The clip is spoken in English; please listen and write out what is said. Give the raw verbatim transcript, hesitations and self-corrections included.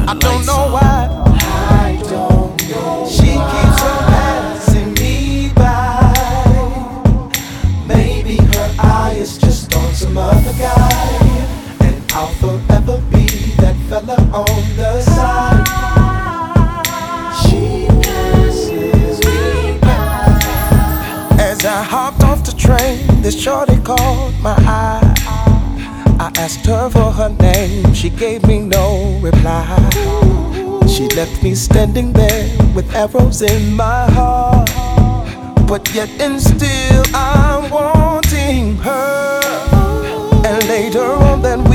I don't know why. I don't know. She keeps on passing me by. Maybe her eye is just on some other guy, and I'll forever be that fella on the side. She passes me by. As I hopped off the train, this shorty caught my eye. I asked her for her name, she gave me no reply. She left me standing there with arrows in my heart, but yet and still I'm wanting her. And later on that